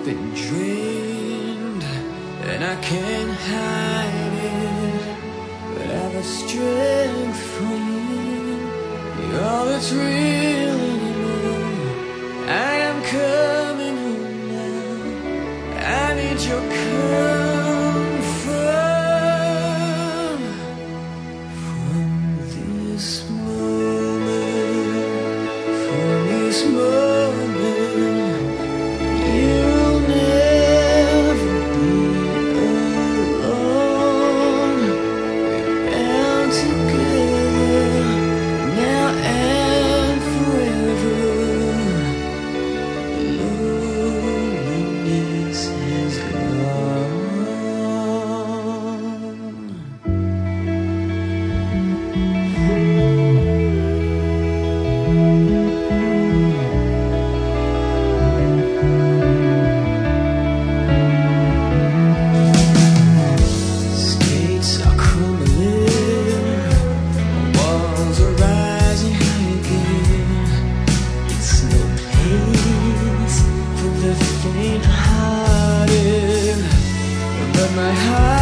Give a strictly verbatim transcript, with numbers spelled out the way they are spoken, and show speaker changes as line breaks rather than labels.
been drained, and I can't hide it, but I've a strength for you. You're all that's real anymore. I am coming home now. I need your comfort from this moment, from this moment. You'll never be alone. We're bound together now and forever. Loneliness has gone. Skates are crumbling, walls are rising high again. It's no place for the faint-hearted, but my heart